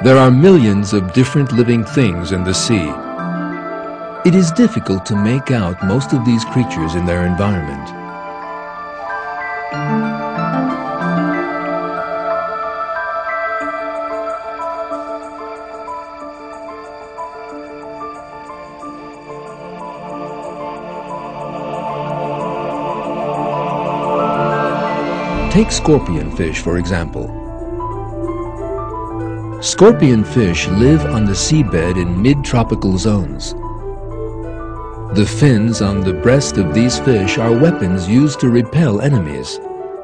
There are millions of different living things in the sea. It is difficult to make out most of these creatures in their environment. Take scorpion fish, for example. Scorpion fish live on the seabed in mid-tropical zones. The fins on the breast of these fish are weapons used to repel enemies.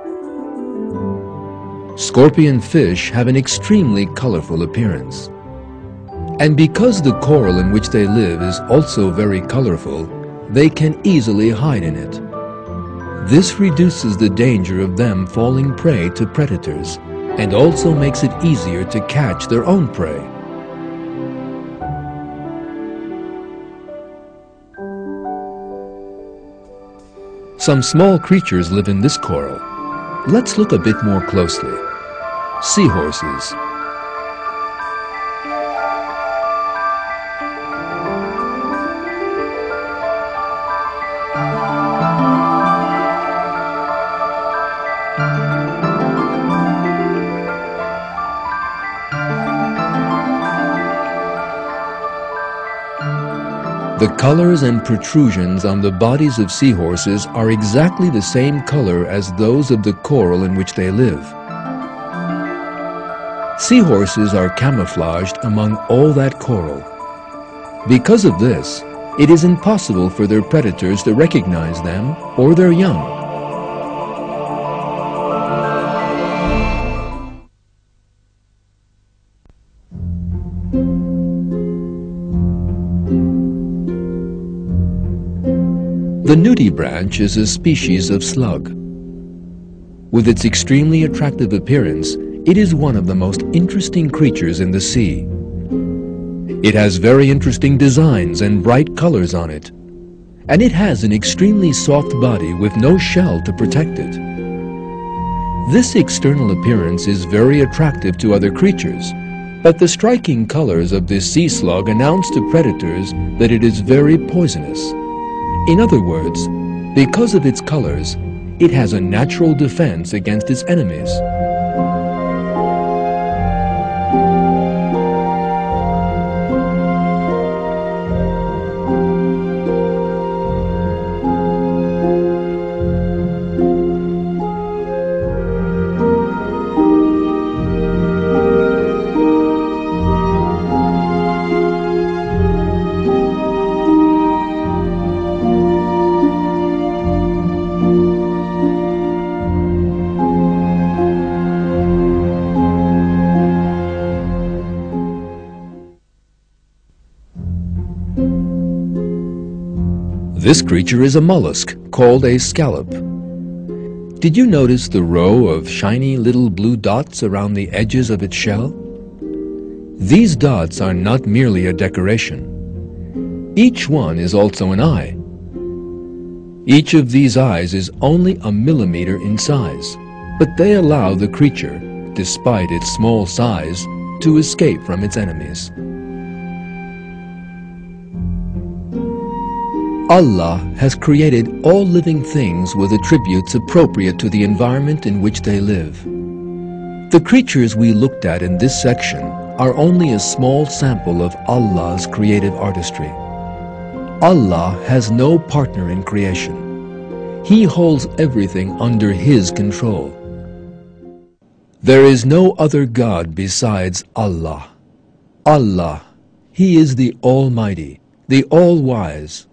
Scorpion fish have an extremely colorful appearance. And because the coral in which they live is also very colorful, they can easily hide in it. This reduces the danger of them falling prey to predators and also makes it easier to catch their own prey. Some small creatures live in this coral. Let's look a bit more closely. Seahorses. The colors and protrusions on the bodies of seahorses are exactly the same color as those of the coral in which they live. Seahorses are camouflaged among all that coral. Because of this, it is impossible for their predators to recognize them or their young. The nudibranch is a species of slug. With its extremely attractive appearance, it is one of the most interesting creatures in the sea. It has very interesting designs and bright colors on it, and it has an extremely soft body with no shell to protect it. This external appearance is very attractive to other creatures, but the striking colors of this sea slug announce to predators that it is very poisonous. In other words, because of its colors, it has a natural defense against its enemies. This creature is a mollusk called a scallop. Did you notice the row of shiny little blue dots around the edges of its shell? These dots are not merely a decoration. Each one is also an eye. Each of these eyes is only a millimeter in size, but they allow the creature, despite its small size, to escape from its enemies. Allah has created all living things with attributes appropriate to the environment in which they live. The creatures we looked at in this section are only a small sample of Allah's creative artistry. Allah has no partner in creation. He holds everything under His control. There is no other God besides Allah. Allah, He is the Almighty, the All-Wise.